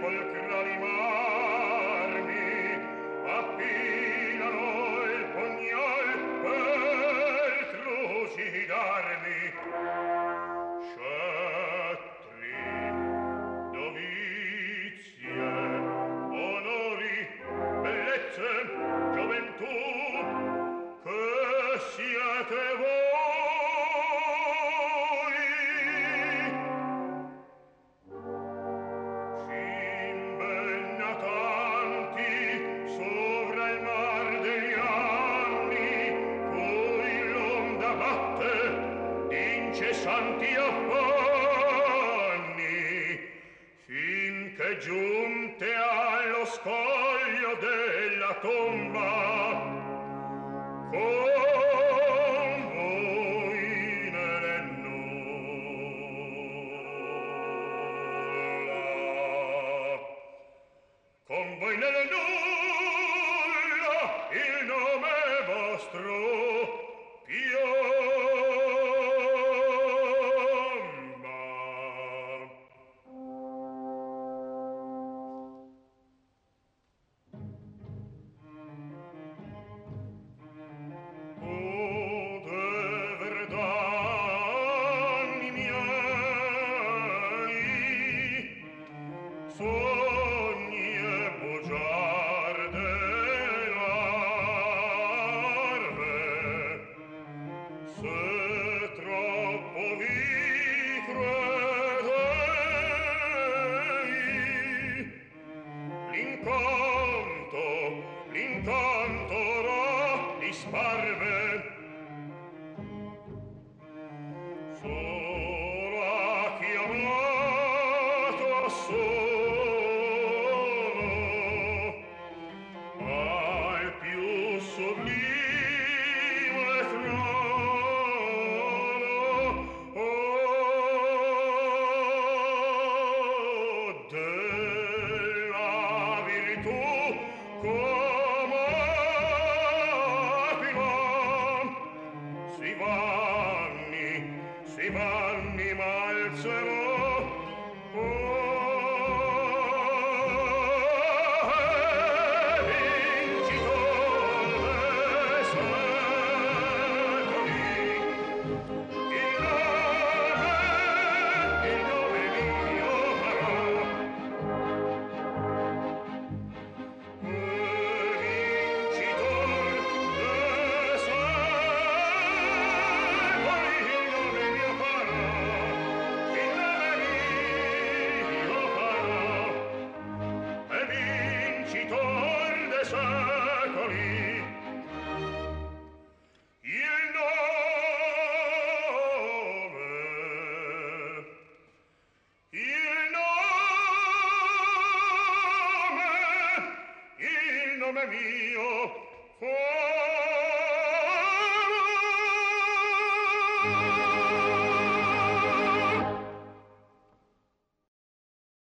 sepolcrali marmi affilano il pugnal per trucidarmi. Scettri, dovizie, onori, bellezze, gioventù, che siete voi? Imbennatanti sovra il mar degli anni, cui l'onda batte d'incessanti affanni, finché giunte allo scoglio della tomba, con voi nelle nulla, con voi nelle nulla, il nome vostro piomba. O de verdanni miei, sogni e bugiarde larve, se troppo vi credei, l'incanto ora disparve. Sola chiamato sono al più sublime trono, della virtù come aquila. Si vanni m'alzerò, vincitore dei secoli, il nome mio farò. Vincitor dei secoli, il nome mio farò, il nome mio farò. E vincitor dei secoli, il nome mio farò.